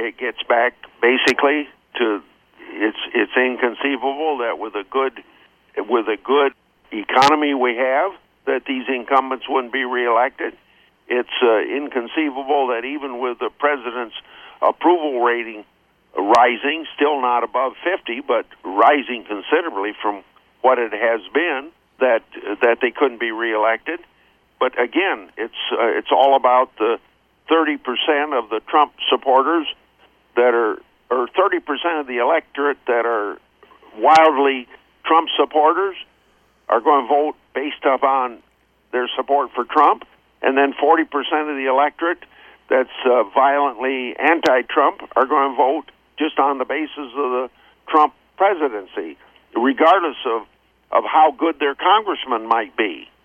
it gets back basically to it's inconceivable that with a good economy we have, that these incumbents wouldn't be reelected. It's inconceivable that even with the president's approval rating rising, still not above 50, but rising considerably from what it has been, that they couldn't be reelected. But again, it's all about the 30% of the Trump supporters that are, or 30% of the electorate that are wildly Trump supporters are going to vote based upon their support for Trump, and then 40% of the electorate that's violently anti-Trump are going to vote just on the basis of the Trump presidency, regardless of how good their congressman might be.